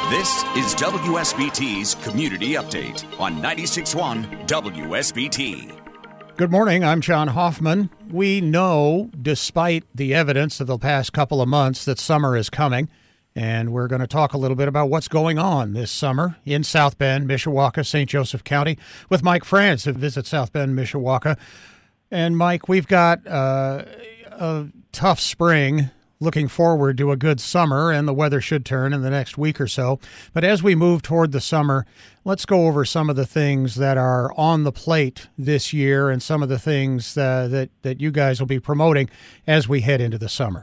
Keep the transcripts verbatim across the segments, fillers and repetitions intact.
This is W S B T's Community Update on ninety-six point one W S B T. Good morning, I'm John Hoffman. We know, despite the evidence of the past couple of months, that summer is coming, and we're going to talk a little bit about what's going on this summer in South Bend, Mishawaka, Saint Joseph County, with Mike France of Visit South Bend, Mishawaka. And Mike, we've got uh, a tough spring, looking forward to a good summer, and the weather should turn in the next week or so. But as we move toward the summer, let's go over some of the things that are on the plate this year and some of the things uh, that, that you guys will be promoting as we head into the summer.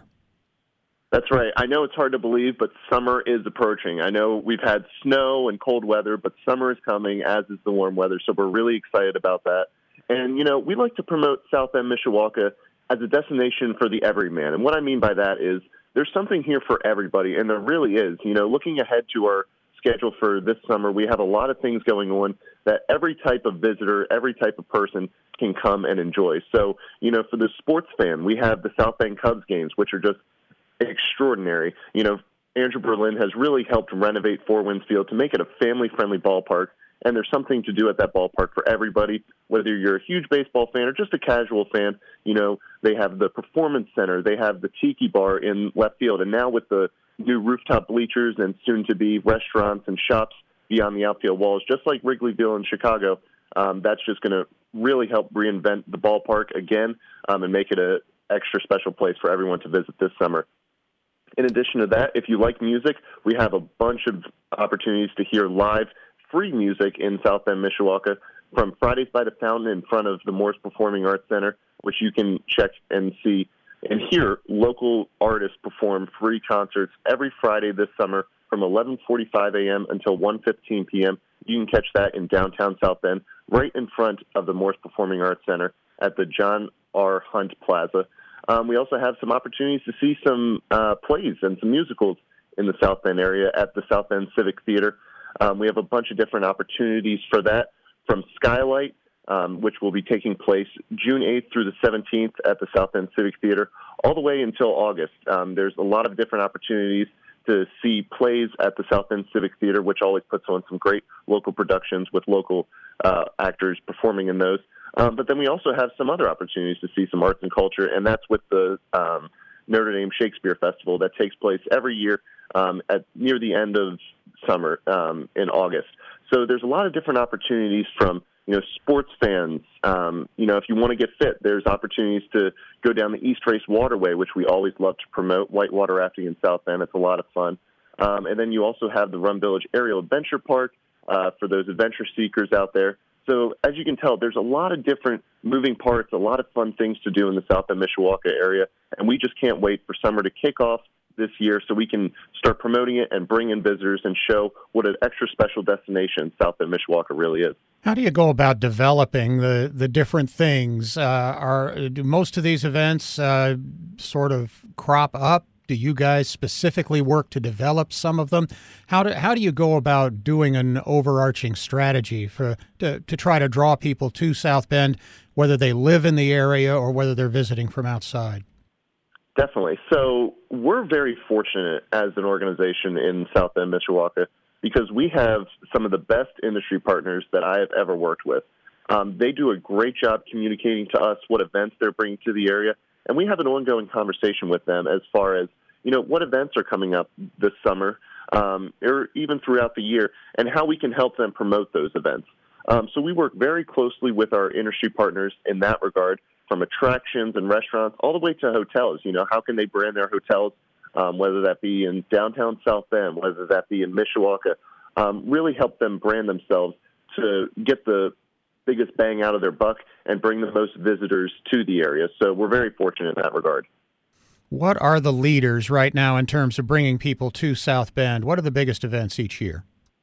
That's right. I know it's hard to believe, but summer is approaching. I know we've had snow and cold weather, but summer is coming, as is the warm weather, so we're really excited about that. And, you know, we like to promote South Bend, Mishawaka as a destination for the everyman. And what I mean by that is there's something here for everybody, and there really is. You know, looking ahead to our schedule for this summer, we have a lot of things going on that every type of visitor, every type of person can come and enjoy. So, you know, for the sports fan, we have the South Bend Cubs games, which are just extraordinary. You know, Andrew Berlin has really helped renovate Four Winds Field to make it a family-friendly ballpark. And there's something to do at that ballpark for everybody, whether you're a huge baseball fan or just a casual fan. You know, they have the Performance Center, they have the Tiki Bar in left field, and now with the new rooftop bleachers and soon-to-be restaurants and shops beyond the outfield walls, just like Wrigleyville in Chicago, um, that's just going to really help reinvent the ballpark again um, and make it an extra special place for everyone to visit this summer. In addition to that, if you like music, we have a bunch of opportunities to hear live free music in South Bend, Mishawaka, from Fridays by the Fountain in front of the Morse Performing Arts Center, which you can check and see and hear local artists perform free concerts every Friday this summer from eleven forty-five a.m. until one fifteen p.m. You can catch that in downtown South Bend, right in front of the Morse Performing Arts Center at the John R. Hunt Plaza. Um, we also have some opportunities to see some uh, plays and some musicals in the South Bend area at the South Bend Civic Theater. Um, we have a bunch of different opportunities for that, from Skylight, um, which will be taking place June eighth through the seventeenth at the South Bend Civic Theater, all the way until August. Um, there's a lot of different opportunities to see plays at the South Bend Civic Theater, which always puts on some great local productions with local uh, actors performing in those. Um, but then we also have some other opportunities to see some arts and culture, and that's with the um, Notre Dame Shakespeare Festival that takes place every year um, at near the end of summer um, in August. So there's a lot of different opportunities from, you know, sports fans. Um, you know, if you want to get fit, there's opportunities to go down the East Race Waterway, which we always love to promote, whitewater rafting in South Bend. It's a lot of fun. Um, and then you also have the Rum Village Aerial Adventure Park uh, for those adventure seekers out there. So as you can tell, there's a lot of different moving parts, a lot of fun things to do in the South Bend, Mishawaka area, and we just can't wait for summer to kick off this year so we can start promoting it and bring in visitors and show what an extra special destination South Bend, Mishawaka really is. How do you go about developing the, the different things? Uh, are do most of these events uh, sort of crop up? Do you guys specifically work to develop some of them? How do how do you go about doing an overarching strategy for to, to try to draw people to South Bend, whether they live in the area or whether they're visiting from outside? Definitely. So we're very fortunate as an organization in South Bend, Mishawaka, because we have some of the best industry partners that I have ever worked with. Um, they do a great job communicating to us what events they're bringing to the area, and we have an ongoing conversation with them as far as, you know, what events are coming up this summer um, or even throughout the year and how we can help them promote those events. Um, so we work very closely with our industry partners in that regard, from attractions and restaurants all the way to hotels. You know, how can they brand their hotels, um, whether that be in downtown South Bend, whether that be in Mishawaka, um, really help them brand themselves to get the biggest bang out of their buck and bring the most visitors to the area. So we're very fortunate in that regard. What are the leaders right now in terms of bringing people to South Bend? What are the biggest events each year?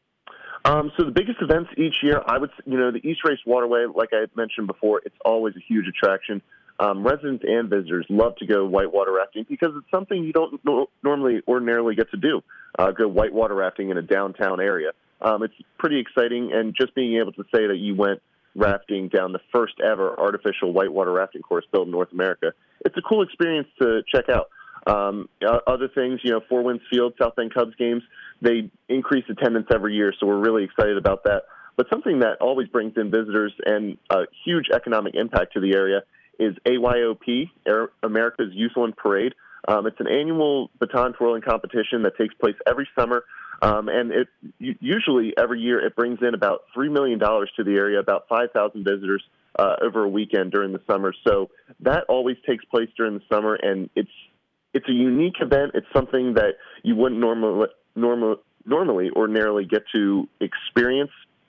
Um, so the biggest events each year, I would, you know, the East Race Waterway, like I mentioned before, it's always a huge attraction. Um, residents and visitors love to go whitewater rafting because it's something you don't no- normally ordinarily get to do, uh, go whitewater rafting in a downtown area. Um, it's pretty exciting, and just being able to say that you went rafting down the first ever artificial whitewater rafting course built in North America, it's a cool experience to check out. Um, other things, you know, Four Winds Field, South Bend Cubs games, they increase attendance every year, so we're really excited about that. But something that always brings in visitors and a huge economic impact to the area is A Y O P, America's Youthland Parade. Um, it's an annual baton twirling competition that takes place every summer, um, and it usually every year it brings in about three million dollars to the area, about five thousand visitors uh, over a weekend during the summer. So that always takes place during the summer, and it's it's a unique event. It's something that you wouldn't normally normal, normally ordinarily get to experience,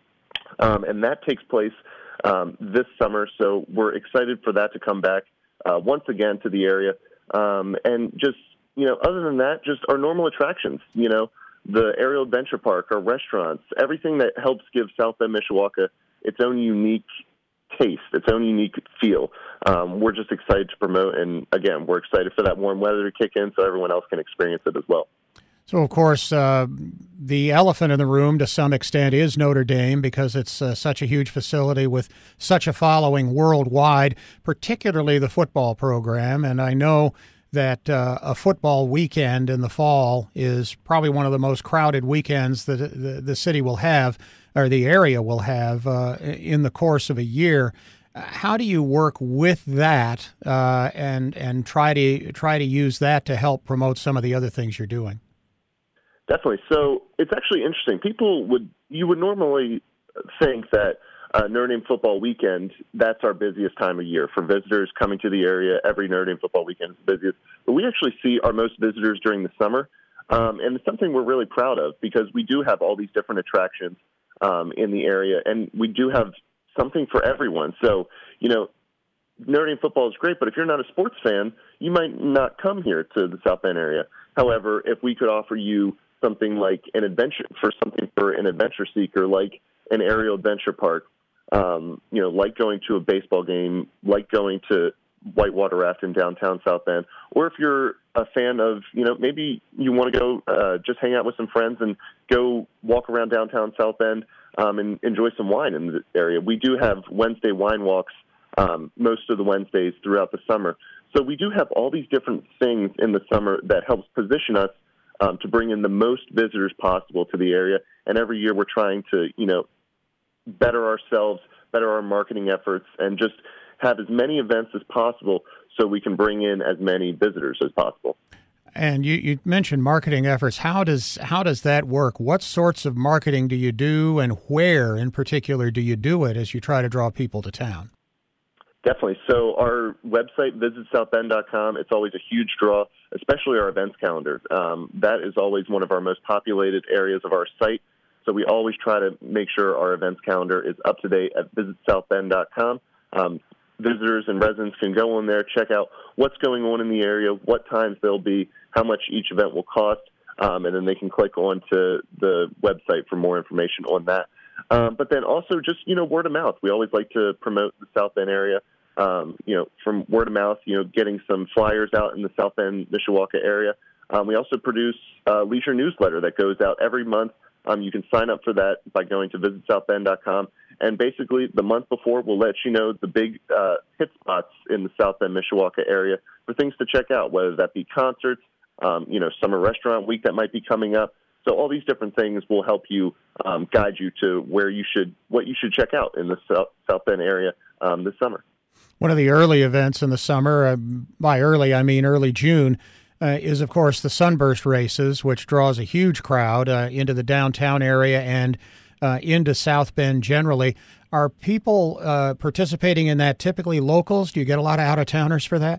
um, and that takes place um, this summer. So we're excited for that to come back uh, once again to the area. Um, and just, you know, other than that, just our normal attractions, you know, the Aerial Adventure Park, our restaurants, everything that helps give South Bend, Mishawaka its own unique taste, its own unique feel. Um, we're just excited to promote, and again, we're excited for that warm weather to kick in so everyone else can experience it as well. So, of course, uh, the elephant in the room to some extent is Notre Dame, because it's uh, such a huge facility with such a following worldwide, particularly the football program. And I know that uh, a football weekend in the fall is probably one of the most crowded weekends that the, the city will have, or the area will have, uh, in the course of a year. How do you work with that uh, and and try to try to use that to help promote some of the other things you're doing? Definitely. So it's actually interesting. People would, you would normally think that uh, Notre Dame football weekend, that's our busiest time of year for visitors coming to the area. Every Notre Dame football weekend is the busiest. But we actually see our most visitors during the summer. Um, and it's something we're really proud of, because we do have all these different attractions um, in the area, and we do have something for everyone. So, you know, Notre Dame football is great, but if you're not a sports fan, you might not come here to the South Bend area. However, if we could offer you something like an adventure for something for an adventure seeker, like an aerial adventure park, um, you know, like going to a baseball game, like going to whitewater raft in downtown South Bend, or if you're a fan of, you know, maybe you want to go uh, just hang out with some friends and go walk around downtown South Bend um, and enjoy some wine in the area. We do have Wednesday wine walks um, most of the Wednesdays throughout the summer. So we do have all these different things in the summer that helps position us Um, to bring in the most visitors possible to the area. And every year we're trying to, you know, better ourselves, better our marketing efforts, and just have as many events as possible so we can bring in as many visitors as possible. And you, you mentioned marketing efforts. How does how does that work? What sorts of marketing do you do, and where in particular do you do it as you try to draw people to town? Definitely. So our website, visit south bend dot com, it's always a huge draw, especially our events calendar. Um, that is always one of our most populated areas of our site. So we always try to make sure our events calendar is up to date at visit south bend dot com. Um, visitors and residents can go on there, check out what's going on in the area, what times they'll be, how much each event will cost, um, and then they can click on to the website for more information on that. Um, but then also just, you know, word of mouth. We always like to promote the South Bend area. Um, you know, from word of mouth, you know, getting some flyers out in the South Bend, Mishawaka area. Um, we also produce a leisure newsletter that goes out every month. Um, you can sign up for that by going to visit south bend dot com. And basically, the month before, we'll let you know the big uh, hit spots in the South Bend, Mishawaka area for things to check out, whether that be concerts, um, you know, summer restaurant week that might be coming up. So all these different things will help you um, guide you to where you should, what you should check out in the South, South Bend area um, this summer. One of the early events in the summer, uh, by early I mean early June, uh, is, of course, the Sunburst races, which draws a huge crowd uh, into the downtown area and uh, into South Bend generally. Are people uh, participating in that typically locals? Do you get a lot of out-of-towners for that?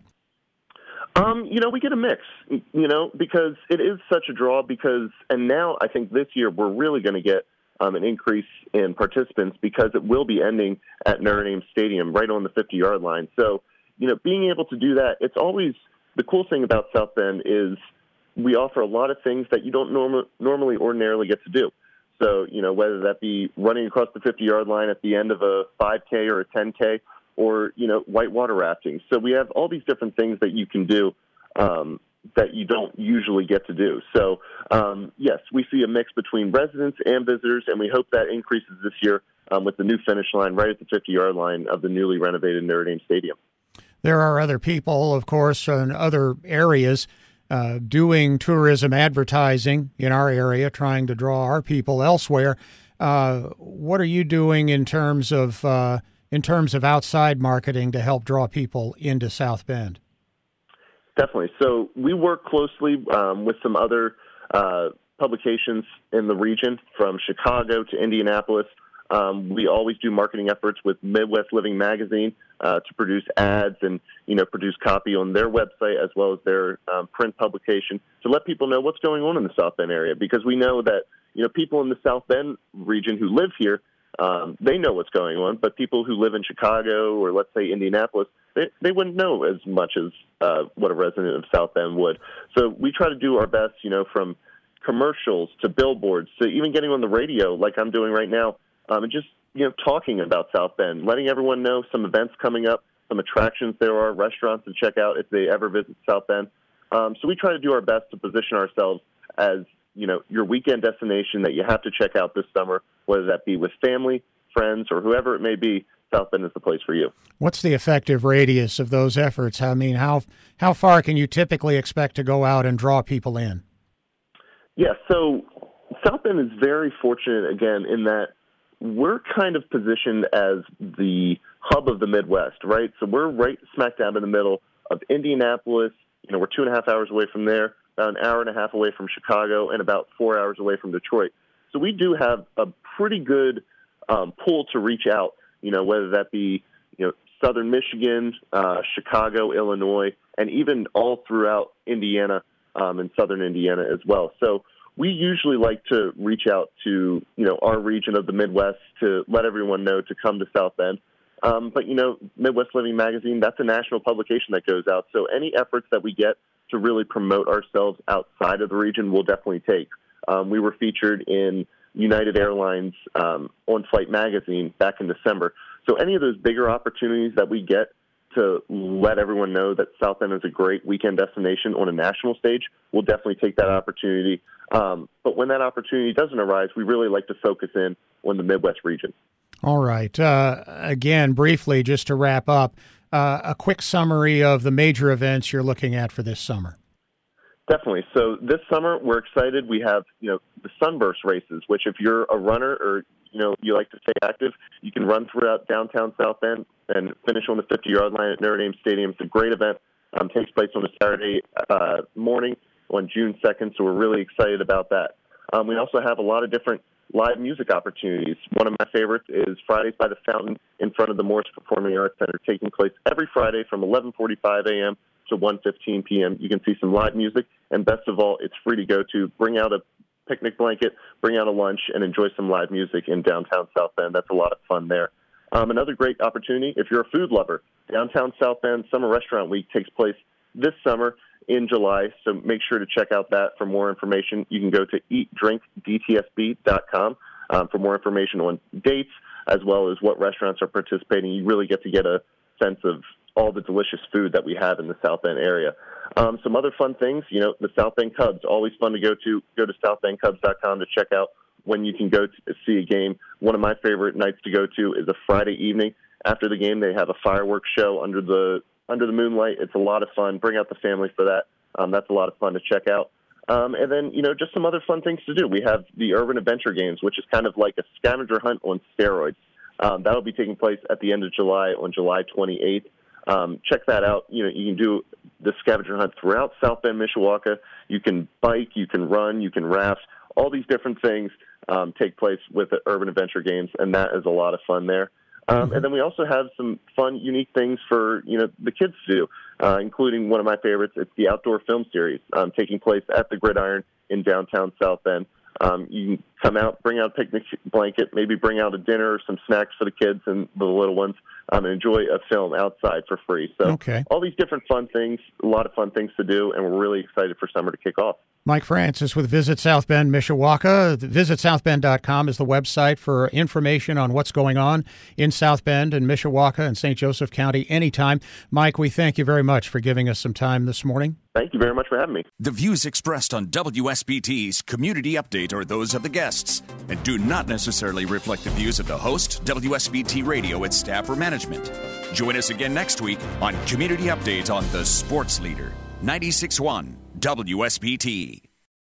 Um, you know, we get a mix, you know, because it is such a draw because, and now I think this year we're really going to get Um, an increase in participants because it will be ending at Notre Dame Stadium right on the fifty-yard line. So, you know, being able to do that, it's always the cool thing about South Bend is we offer a lot of things that you don't norm- normally ordinarily get to do. So, you know, whether that be running across the fifty-yard line at the end of a five K or a ten K or, you know, whitewater rafting. So we have all these different things that you can do um, that you don't usually get to do. So, um, yes, we see a mix between residents and visitors, and we hope that increases this year um, with the new finish line right at the fifty-yard line of the newly renovated Notre Dame Stadium. There are other people, of course, in other areas uh, doing tourism advertising in our area, trying to draw our people elsewhere. Uh, what are you doing in terms of uh, in terms of outside marketing to help draw people into South Bend? Definitely. So we work closely um, with some other uh, publications in the region, from Chicago to Indianapolis. Um, we always do marketing efforts with Midwest Living Magazine uh, to produce ads and, you know, produce copy on their website as well as their um, print publication to let people know what's going on in the South Bend area, because we know that, you know, people in the South Bend region who live here, um, they know what's going on, but people who live in Chicago or, let's say, Indianapolis, they, they wouldn't know as much as uh, what a resident of South Bend would. So we try to do our best, you know, from commercials to billboards to even getting on the radio like I'm doing right now. Um, and just, you know, talking about South Bend, letting everyone know some events coming up, some attractions there are, restaurants to check out if they ever visit South Bend. Um, so we try to do our best to position ourselves as, you know, your weekend destination that you have to check out this summer, whether that be with family, friends, or whoever it may be. South Bend is the place for you. What's the effective radius of those efforts? I mean, how how far can you typically expect to go out and draw people in? Yeah, so South Bend is very fortunate, again, in that we're kind of positioned as the hub of the Midwest, right? So we're right smack dab in the middle of Indianapolis. You know, we're two and a half hours away from there, about an hour and a half away from Chicago, and about four hours away from Detroit. So we do have a pretty good um, pull to reach out, you know, whether that be, you know, southern Michigan, uh, Chicago, Illinois, and even all throughout Indiana um, and southern Indiana as well. So we usually like to reach out to, you know, our region of the Midwest to let everyone know to come to South Bend. Um, but, you know, Midwest Living Magazine, that's a national publication that goes out. So any efforts that we get to really promote ourselves outside of the region, we'll definitely take. Um, we were featured in United Airlines um, On-Flight magazine back in December. So any of those bigger opportunities that we get to let everyone know that South Bend is a great weekend destination on a national stage, we'll definitely take that opportunity. Um, but when that opportunity doesn't arise, we really like to focus in on the Midwest region. All right. Uh, again, briefly, just to wrap up, uh, a quick summary of the major events you're looking at for this summer. Definitely. So this summer, we're excited. We have, you know, the Sunburst races, which if you're a runner or, you know, you like to stay active, you can run throughout downtown South Bend and finish on the fifty-yard line at Notre Dame Stadium. It's a great event. Um, takes place on a Saturday uh, morning on June second, so we're really excited about that. Um, we also have a lot of different live music opportunities. One of my favorites is Fridays by the Fountain in front of the Morris Performing Arts Center, taking place every Friday from eleven forty-five a.m. to one fifteen p.m. You can see some live music, and best of all, it's free to go to. Bring out a picnic blanket, bring out a lunch, and enjoy some live music in downtown South Bend. That's a lot of fun there. Um, another great opportunity, if you're a food lover, downtown South Bend Summer Restaurant Week takes place this summer in July, so make sure to check out that. For more information, you can go to eat drink d t s b dot com um, for more information on dates as well as what restaurants are participating. You really get to get a sense of all the delicious food that we have in the South Bend area. Um, some other fun things, you know, the South Bend Cubs, always fun to go to. Go to south bend cubs dot com to check out when you can go to see a game. One of my favorite nights to go to is a Friday evening. After the game, they have a fireworks show under the under the moonlight. It's a lot of fun. Bring out the family for that. Um, that's a lot of fun to check out. Um, and then, you know, just some other fun things to do. We have the Urban Adventure Games, which is kind of like a scavenger hunt on steroids. Um, that'll be taking place at the end of July on July twenty-eighth. Um, check that out. You know, you can do the scavenger hunt throughout South Bend, Mishawaka. You can bike, you can run, you can raft. All these different things um, take place with the Urban Adventure Games, and that is a lot of fun there. Um, and then we also have some fun, unique things for, you know, the kids to do, uh, including one of my favorites. It's the Outdoor Film Series um, taking place at the Gridiron in downtown South Bend. Um, you can come out, bring out a picnic blanket, maybe bring out a dinner or some snacks for the kids and the little ones, um, and enjoy a film outside for free. So okay. All these different fun things, a lot of fun things to do, and we're really excited for summer to kick off. Mike Francis with Visit South Bend, Mishawaka. visit south bend dot com is the website for information on what's going on in South Bend and Mishawaka and Saint Joseph County anytime. Mike, we thank you very much for giving us some time this morning. Thank you very much for having me. The views expressed on W S B T's Community Update are those of the guests and do not necessarily reflect the views of the host, W S B T Radio, its staff, or management. Join us again next week on Community Update on the Sports Leader, ninety-six point one W S B T.